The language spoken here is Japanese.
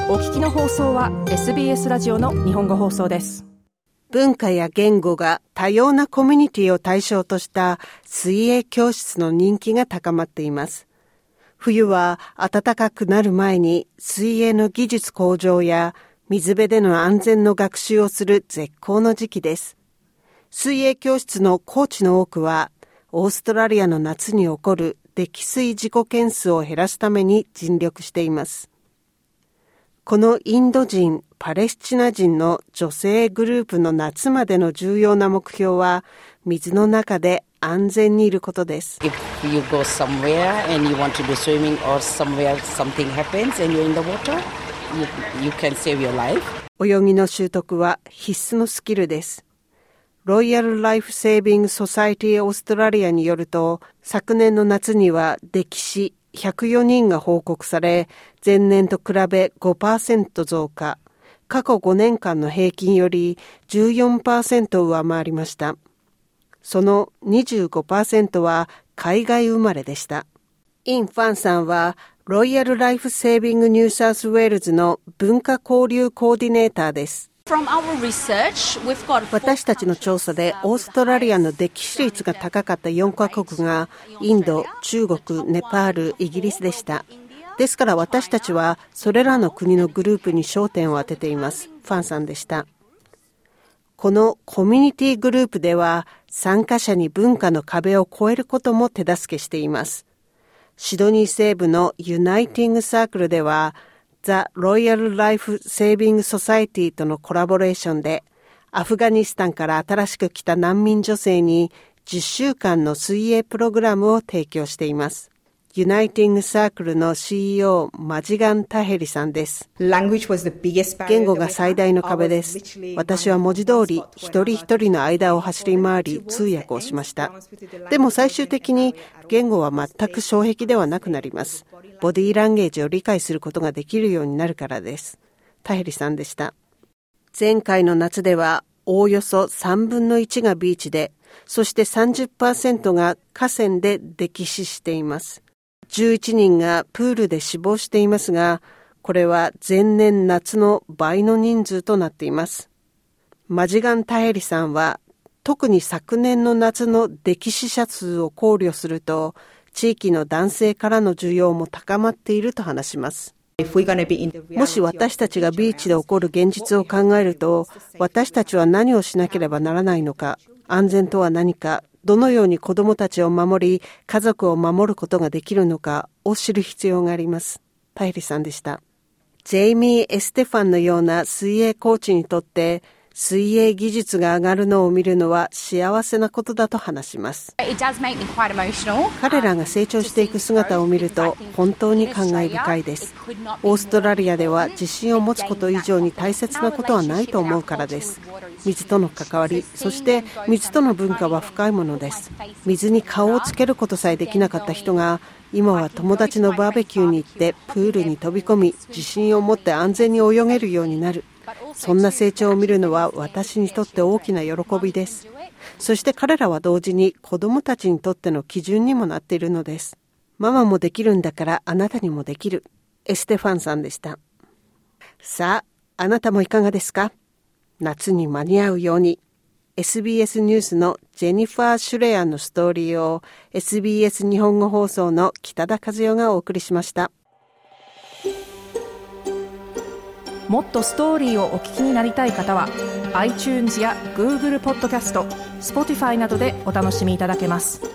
お聞きの放送は SBS ラジオの日本語放送です。 文化や言語が多様なコミュニティを対象とした水泳教室の人気が高まっています。冬は暖かくなる前に水泳の技術向上や水辺での安全の学習をする絶好の時期です。水泳教室のコーチの多くはオーストラリアの夏に起こる溺水事故件数を減らすために尽力しています。このインド人、パレスチナ人の女性グループの夏までの重要な目標は、水の中で安全にいることです。 If you go somewhere and you want to do swimming or somewhere something happens and you're in the water, you can save your life. 泳ぎの習得は必須のスキルです。ロイヤル・ライフ・セービング・ソサイティ・オーストラリアによると、昨年の夏には溺死104人が報告され、前年と比べ 5% 増加、過去5年間の平均より 14% 上回りました。その 25% は海外生まれでした。イン・ファンさんは、ロイヤル・ライフ・セービング・ニューサウスウェールズの文化交流コーディネーターです。私たちの調査でオーストラリアの溺死率が高かった4カ国がインド、中国、ネパール、イギリスでした。ですから私たちはそれらの国のグループに焦点を当てています。ファンさんでした。このコミュニティグループでは参加者に文化の壁を越えることも手助けしています。シドニー西部のユナイティングサークルではザ・ロイヤル・ライフ・セービング・ソサイティとのコラボレーションでアフガニスタンから新しく来た難民女性に10週間の水泳プログラムを提供しています。ユナイティングサークルの CEO マジガン・タヘリさんです。言語が最大の壁です。私は文字通り一人一人の間を走り回り通訳をしました。でも最終的に言語は全く障壁ではなくなります。ボディーランゲージを理解することができるようになるからです。タヘリさんでした。前回の夏ではおおよそ3分の1がビーチで、そして 30% が河川で溺死しています。11人がプールで死亡していますが、これは前年夏の倍の人数となっています。マジガン・タヘリさんは、特に昨年の夏の溺死者数を考慮すると、地域の男性からの需要も高まっていると話します。もし私たちがビーチで起こる現実を考えると、私たちは何をしなければならないのか、安全とは何か、どのように子どもたちを守り、家族を守ることができるのかを知る必要があります。タヘリさんでした。ジェイミー・エステファンのような水泳コーチにとって、水泳技術が上がるのを見るのは幸せなことだと話します。彼らが成長していく姿を見ると本当に感慨深いです。オーストラリアでは自信を持つこと以上に大切なことはないと思うからです。水との関わり、そして水との文化は深いものです。水に顔をつけることさえできなかった人が、今は友達のバーベキューに行ってプールに飛び込み、自信を持って安全に泳げるようになる。そんな成長を見るのは私にとって大きな喜びです。そして彼らは同時に子供たちにとっての基準にもなっているのです。ママもできるんだからあなたにもできる。エステファンさんでした。さあ、あなたもいかがですか？夏に間に合うように。SBS ニュースのジェニファー・シュレアのストーリーを SBS 日本語放送の北田和代がお送りしました。 もっとストーリーをお聞きになりたい方は iTunes や Google ポッドキャスト、Spotify などでお楽しみいただけます。